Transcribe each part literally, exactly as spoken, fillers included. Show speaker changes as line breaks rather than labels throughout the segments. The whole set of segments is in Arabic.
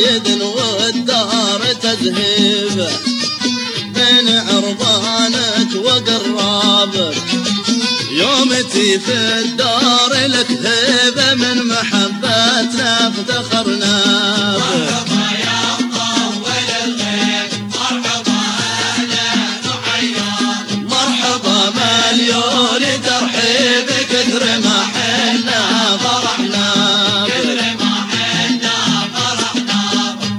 قايد والدار تذهب بين عرضانك وقرابك، يومتي في الدار لك هبة من محبتنا افتخرنا بك.
مرحبا يا مطول الغيب، مرحبا أهلا وحياك،
مرحبا مليون ترحيب كثر ما حنا فرحنا بك.
كثر ما حنا فرحنا بك.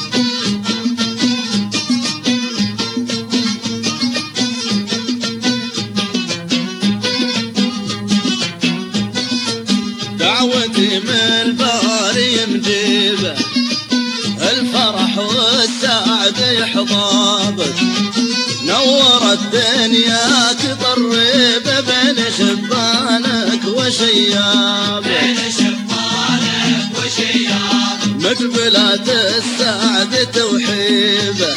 دعوتي من الباري مجيبة، الفرح والسعد يحضابك، نورت دنياك طريبة بين شبانك وشيابك،
بين شبانك وشيابك،
مقبلات السعد توحيبه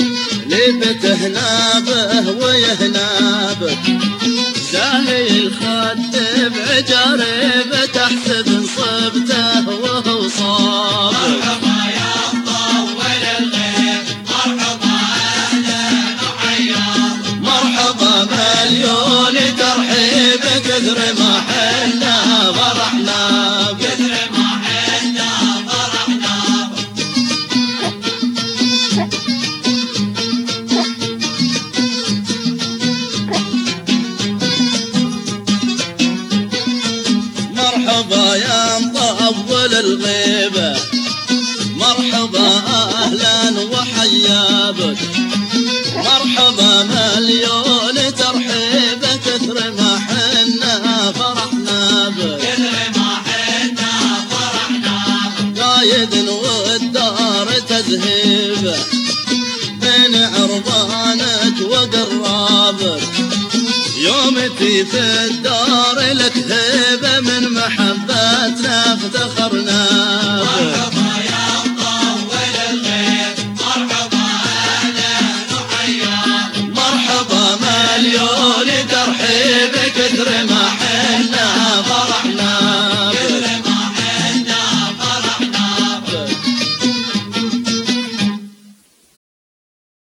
لبته به ويهنابك، زاهي الخد بعجاربه تحسب صبته وهو صابك.
مرحبا يا مطول الغيب، مرحبا أهلا وحياك،
مرحبا مليون ترحيب كثر ما حنا فرحنا بك.
كثر ما حنا فرحنا بك.
مرحبا يا مطول الغيبة، مرحبا أهلا وحيابك، مرحبا مليون ترحيب كثر ما حنا فرحنا بك.
كثر ما حنا فرحنا بك.
قايد والدار تذهب بين عرضانك وقرابك، يومتي في الدار لك هيبة